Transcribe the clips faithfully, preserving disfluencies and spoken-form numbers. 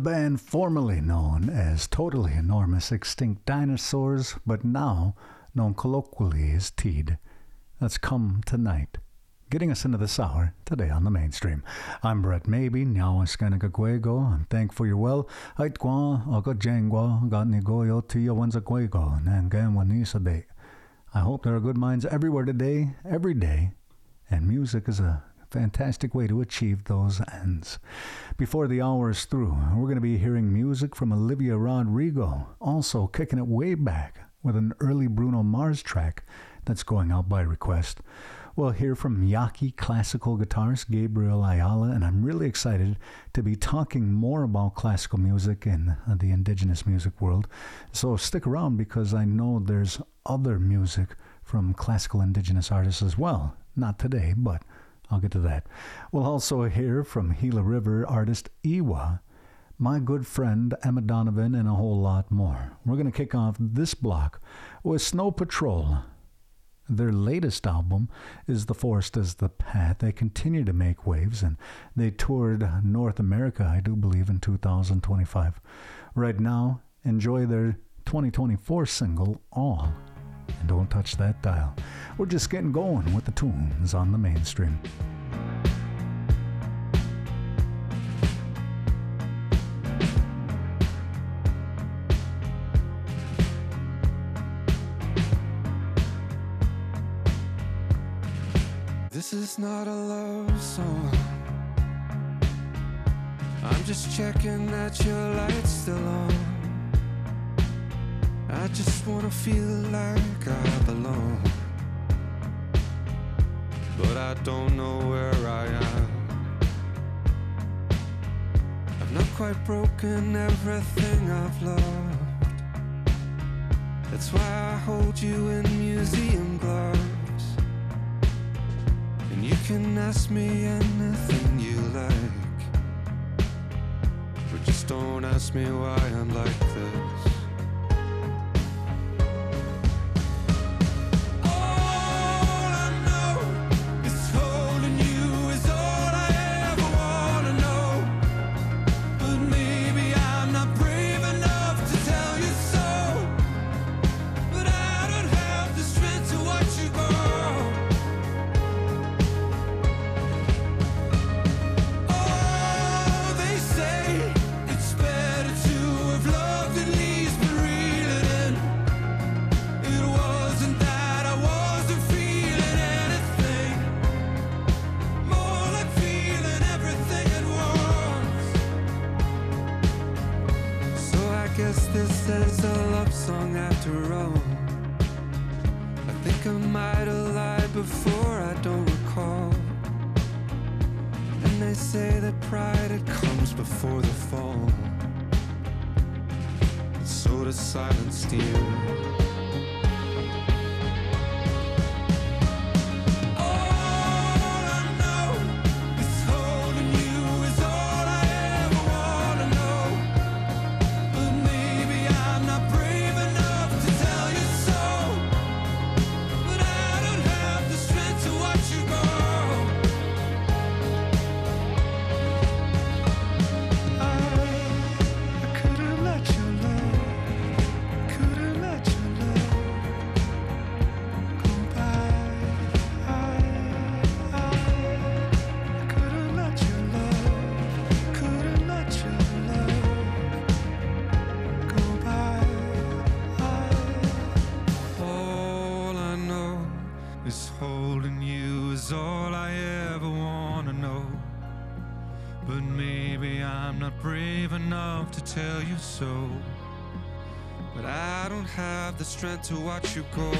band formerly known as Totally Enormous Extinct Dinosaurs, but now known colloquially as Teed. That's Come Tonight, getting us into this hour today on the mainstream. I'm Brett Maybe, Nyawaskanaguego. I'm thankful you're well. Haitwa, Agajangwa, Gatnigoyo, Tia Wenzaguego, Nanganwanisabe. I hope there are good minds everywhere today, every day, and music is a fantastic way to achieve those ends. Before the hour is through, we're going to be hearing music from Olivia Rodrigo, also kicking it way back with an early Bruno Mars track that's going out by request. We'll hear from Yaqui classical guitarist Gabriel Ayala, and I'm really excited to be talking more about classical music in the indigenous music world. So stick around because I know there's other music from classical indigenous artists as well. Not today, but I'll get to that. We'll also hear from Gila River artist Iwa, my good friend Emma Donovan, and a whole lot more. We're going to kick off this block with Snow Patrol. Their latest album is The Forest is the Path. They continue to make waves, and they toured North America, I do believe, in two thousand twenty-five. Right now, enjoy their twenty twenty-four single, All. And don't touch that dial. We're just getting going with the tunes on the mainstream. This is not a love song. I'm just checking that your light's still on. I just wanna feel like I belong, but I don't know where I am. I've not quite broken everything I've loved. That's why I hold you in museum gloves. And you can ask me anything you like, but just don't ask me why I'm like this. This is a love song after all. I think I might have lied before, I don't recall. And they say that pride, it comes before the fall. And so does silent steel. Tell you so, but I don't have the strength to watch you go.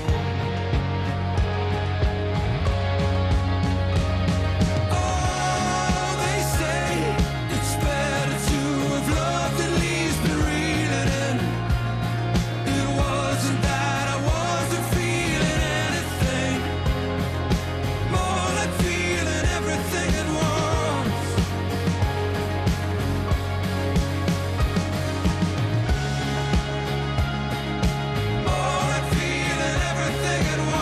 Feeling everything at once.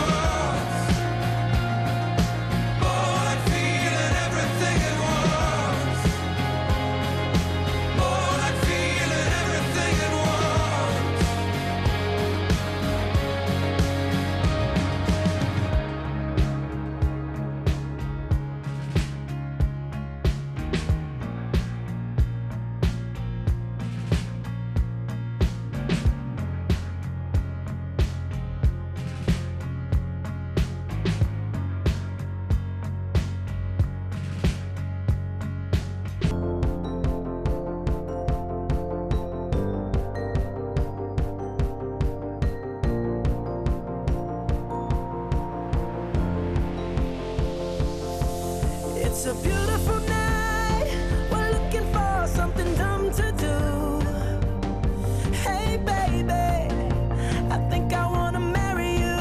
beautiful night. We're looking for something dumb to do. Hey baby, I think I wanna marry you.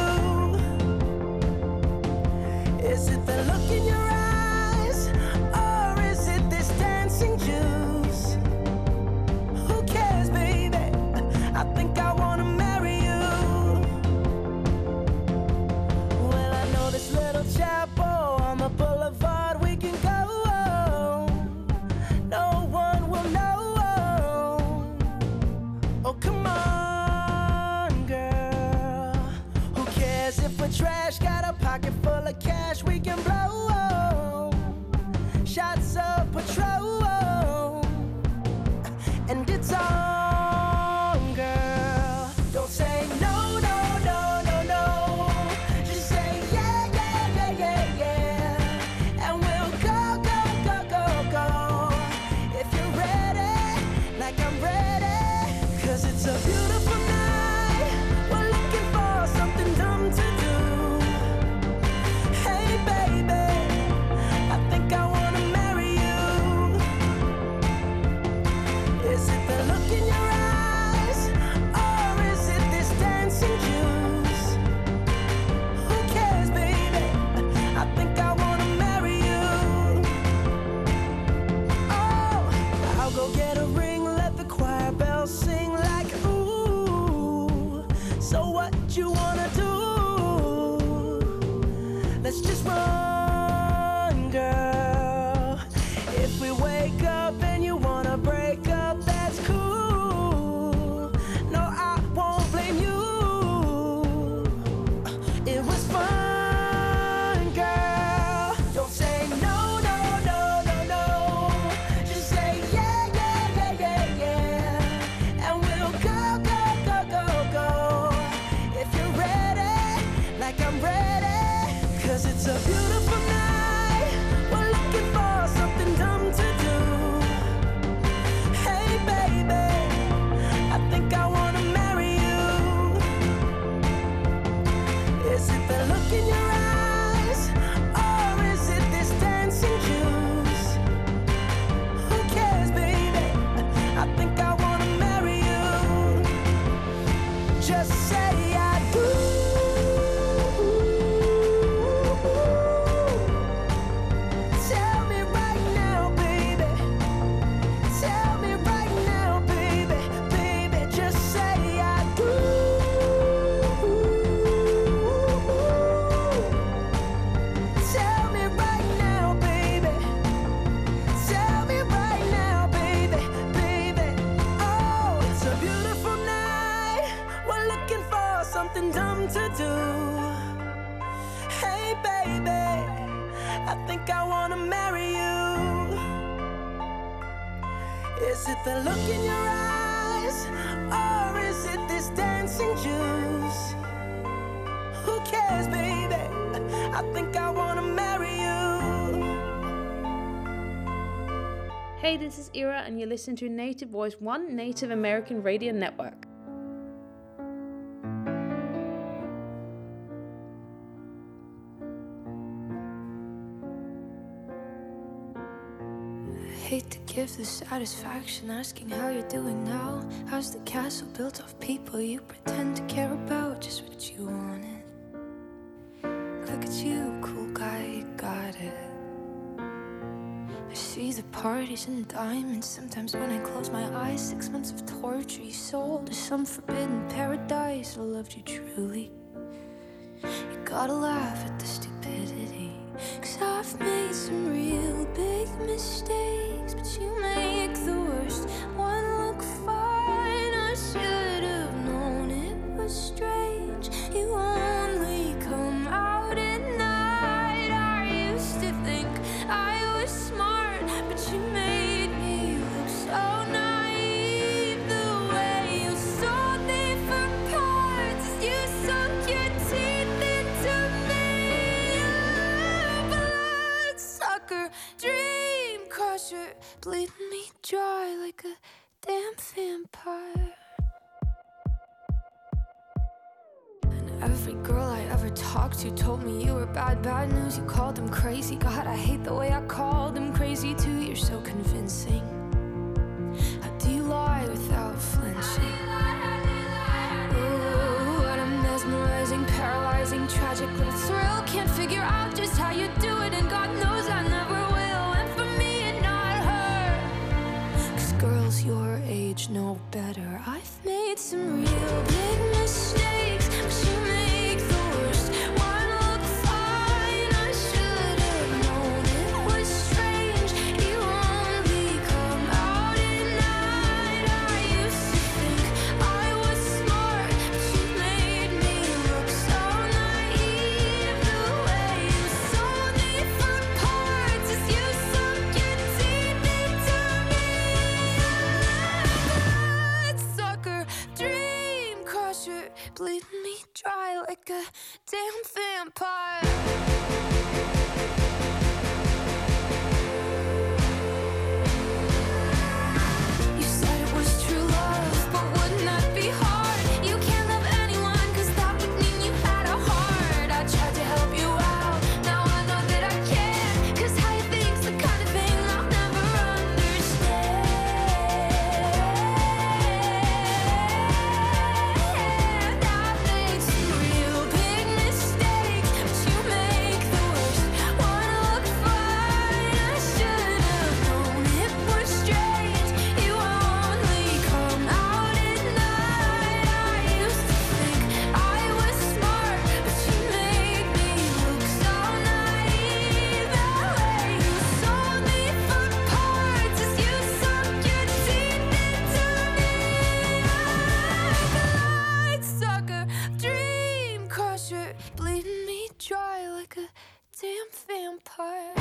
Is it the look in your eyes, or is it this dancing juice? Who cares, baby? I think I wanna marry you. Well, I know this little chapel on the boulevard we can go. No one will know. Oh, come on, girl. Who cares if we're trash? Got a pocket full of cash we can blow. Shots of Patrol, and it's on, girl. Don't say no, no, no, no, no. Just say yeah, yeah, yeah, yeah, yeah. And we'll go, go, go, go, go. If you're ready, like I'm ready. Cause it's a beautiful night. We're looking for something dumb to do. Hey baby, I think I wanna marry you. Is it the look in your eyes, or is it this dancing juice? Who cares, baby? I think I wanna marry you. Oh, I'll go get a ring, let the choir bells sing like ooh. So what you wanna do? Let's just run, girl. If we wake up and you wanna break up, that's cool. No, I won't blame you. It was fun, girl. Don't say no, no, no, no, no. Just say yeah, yeah, yeah, yeah, yeah. And we'll go, go, go, go, go. If you're ready, like I'm ready. Cause it's a beautiful night. We're looking for something dumb to do. Hey baby, I think I wanna marry you. Is it the look in your eyes, or is it this dancing juice? Who cares, baby? I think I wanna marry you. Just say I do. Tell me right now, baby. Tell me right now, baby. Baby, just say I do. Tell me right now, baby. Tell me right now, baby. Baby, oh, it's a beautiful night. We're looking for something dumb to do. Hey baby, I think I wanna marry you. Is it the look in your eyes, or is it this dancing juice? Who cares, baby? I think I wanna marry you. Hey, this is Ira, and you're listening to Native Voice One Native American Radio Network. Hate to give the satisfaction asking how you're doing now. How's the castle built of people you pretend to care about? Just what you wanted. Look at you, cool guy, you got it. I see the parties and diamonds. Sometimes when I close my eyes, six months of torture you sold to some forbidden paradise. I loved you truly. You gotta laugh at the stupidity, 'cause I've made some real big mistakes, but you make the worst one look fine. I should have known it was strange. You only come out at night. I used to think I was smart, but you made me look so naive. The way you sold me for parts, you sunk your teeth into me. Bloodsucker, dream crusher, bleeding me dry like a damn vampire. And Every girl I ever talked to told me you were bad, bad news. You called them crazy. God, I hate the way I called them crazy too. You're so convincing. How do you lie without flinching? Ooh, what a mesmerizing, paralyzing, tragic little thrill. Can't figure out just how you do it, and God knows I never will. And for me and not her, 'cause girls your age know better. I've made some real big mistakes, but you make the worst one look fine. I should have known it was strange. You only come out at night. I used to think I was smart, but you made me look so naive. The way you sold me for parts as you sunk your teeth into me. Sucker, dream crusher, bleeding me dry like a damn vampire. You said it was true love, but wouldn't that be hard? You can't love anyone, 'cause that would mean you had a heart. I tried to help you out, now I know that I can't, 'cause how you think's the kind of thing I'll never understand. I've made some real big mistakes, but you make the worst one look fine. I should have known it was strange. You only come out at night. I used to think I was smart, but you made me look so naive. The way you sold me for parts as you sunk your teeth into me. Light sucker, dream crusher, bleeding me dry like a damn vampire.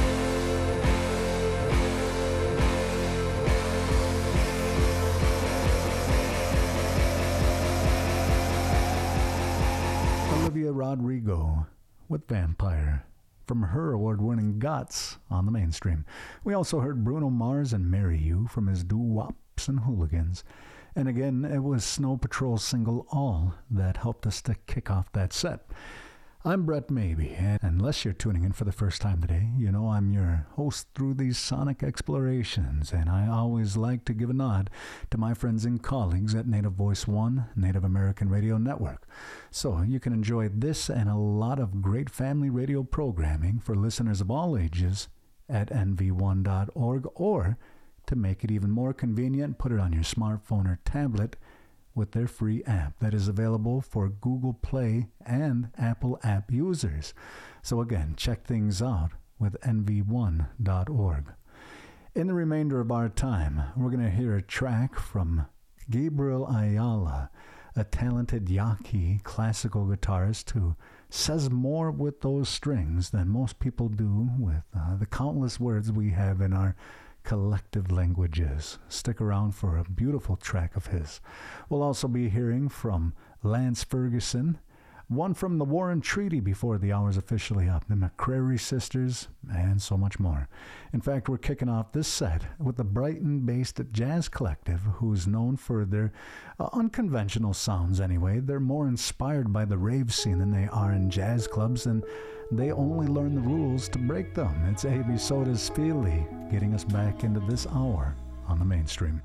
Olivia Rodrigo with Vampire from her award-winning Guts on the mainstream. We also heard Bruno Mars and Marry You from his Doo-Wops and Hooligans. And again, it was Snow Patrol's single All that helped us to kick off that set. I'm Brett Maybe, and unless you're tuning in for the first time today, you know I'm your host through these sonic explorations, and I always like to give a nod to my friends and colleagues at Native Voice One, Native American Radio Network. So you can enjoy this and a lot of great family radio programming for listeners of all ages at N V one dot org, or to make it even more convenient, put it on your smartphone or tablet with their free app that is available for Google Play and Apple app users. So again, check things out with N V one dot org. In the remainder of our time, we're going to hear a track from Gabriel Ayala, a talented Yaqui classical guitarist who says more with those strings than most people do with uh, the countless words we have in our collective languages. Stick around for a beautiful track of his. We'll also be hearing from Lance Ferguson, one from the Warren Treaty before the hour's officially up, the McCrary Sisters, and so much more. In fact, we're kicking off this set with the Brighton-based Jazz Collective, who's known for their uh, unconventional sounds anyway. They're more inspired by the rave scene than they are in jazz clubs, and they only learn the rules to break them. It's A B Soda's Feely getting us back into this hour on the mainstream.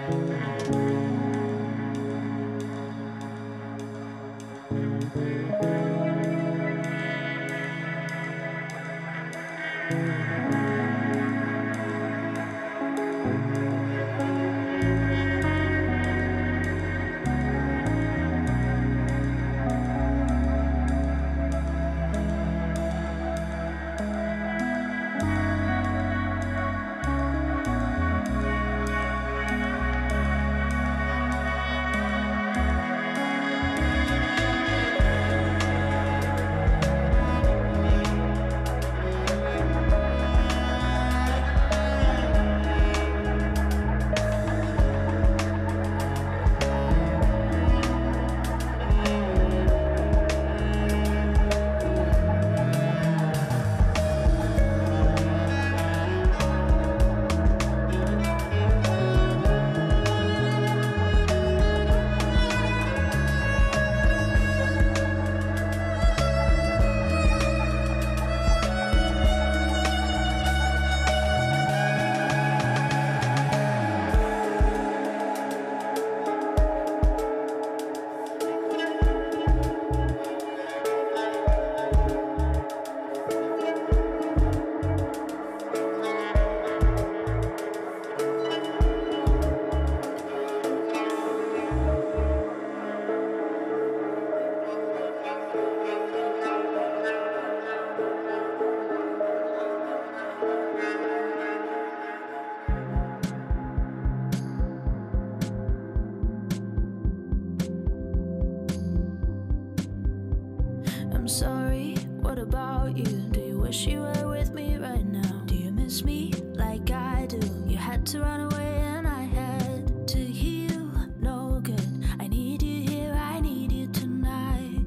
I'm sorry, what about you? Do you wish you were with me right now? Do you miss me like I do? You had to run away and I had to heal. No good, I need you here, I need you tonight.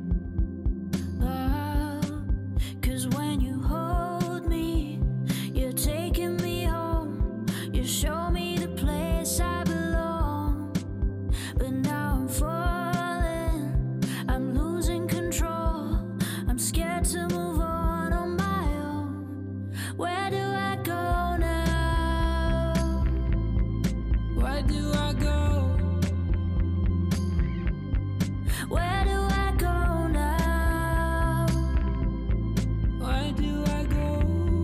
Oh, 'cause when you hold me, you're taking me home. You show me the place I belong. But now I'm falling, I'm losing control. I'm scared to move on on my own. Where do I go now? Where do I go? Where do I go now? Where do I go?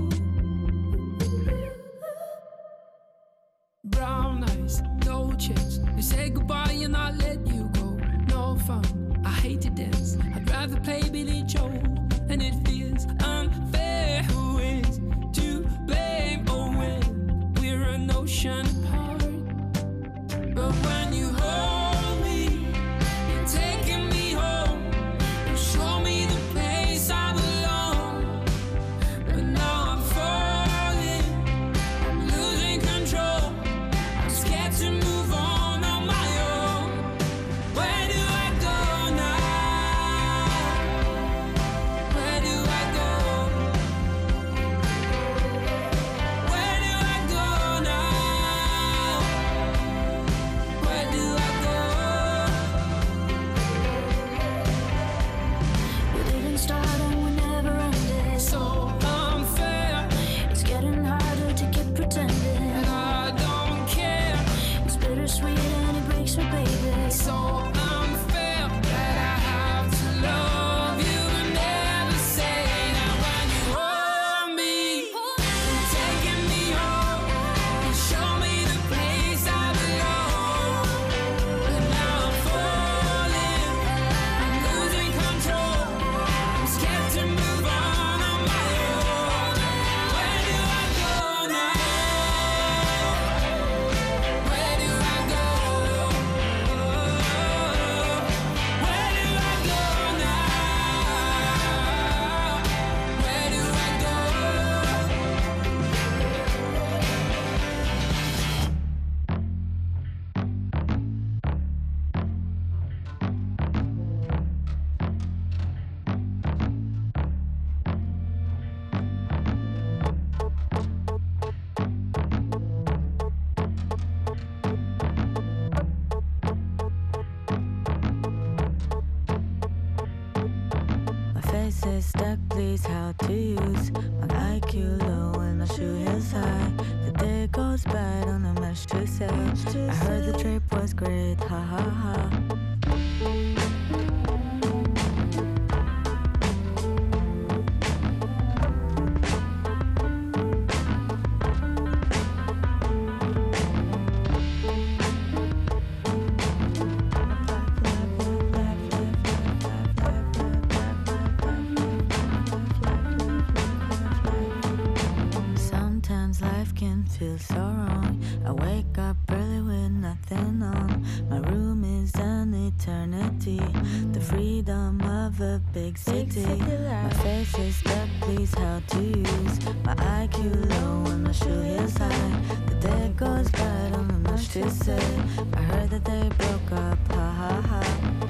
Brown eyes, no chance. You say goodbye and I let you go. No fun, I hate to dance. I'd rather play Billy Joe. And it feels unfair. Who is to blame? Oh, when we're an ocean apart. But when you hold me, you're taking me home. You show me the place I belong. But now I'm falling, I'm losing control. I'm scared to move on on my own. Where do I go now? Where do I go? Where do I go now? Where do I go? We didn't start and we never ended. So unfair, It's getting harder to keep pretending. and I don't care. It's bittersweet and it breaks me, baby. So unfair that I have to love you and never say that. When you hold me, you're taking me home. You show me the place I belong. But now I'm falling, I'm losing control. I'm scared to move on on my own. Where do I go now? Where do I go? Where do I go now? Where do I go? My face is stuck, please how to use my I Q low and my shoe heels high. The day goes by, don't know much to say. I heard the trip was great, ha ha ha. Feel so wrong. I wake up early with nothing on. My room is an eternity. The freedom of a big city. My face is stuck, please how to use. My I Q low and my shoe heels high. The day goes by, don't know much to say. I heard that they broke up, ha ha ha.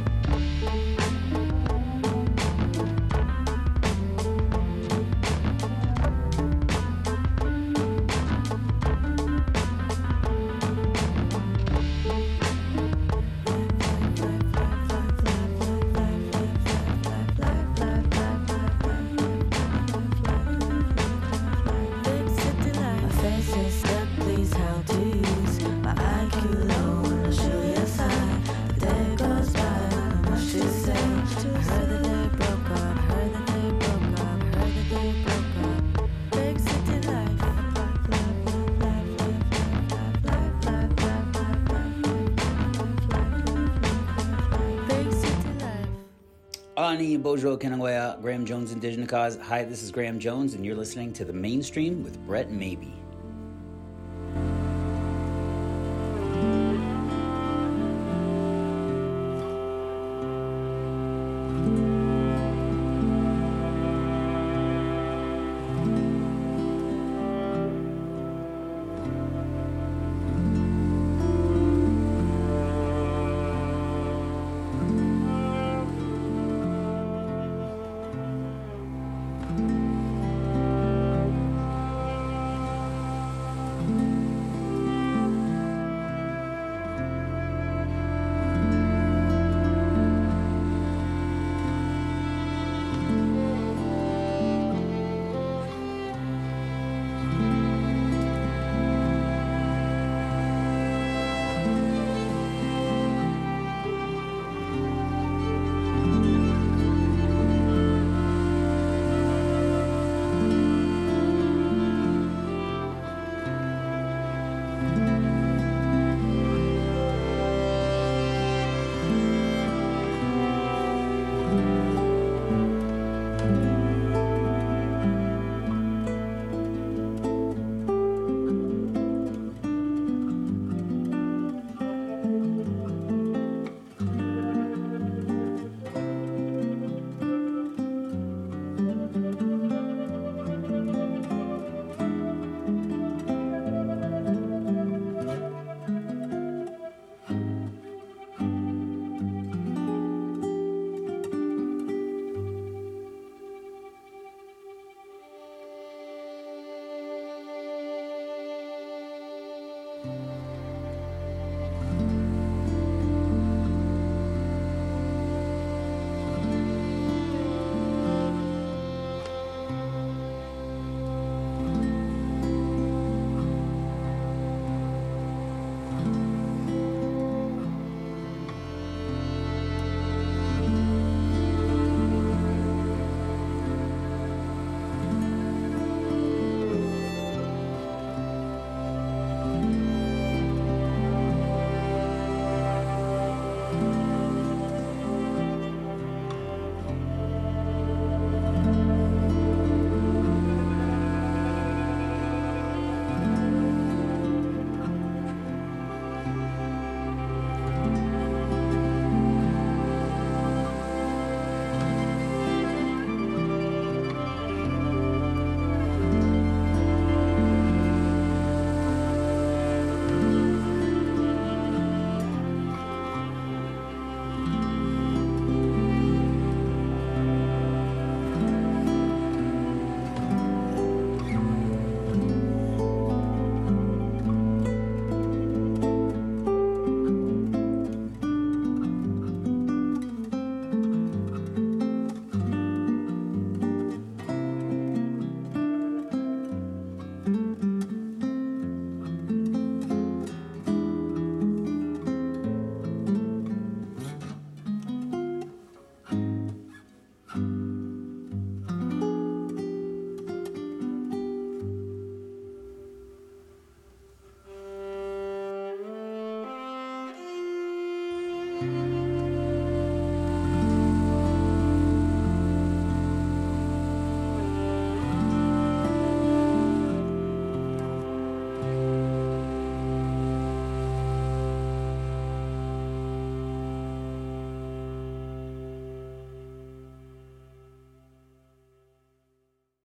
Ani Bojo Kenangoya, Graham Jones Indigenous Cause. Hi, this is Graham Jones, and you're listening to The Mainstream with Brett Maybe.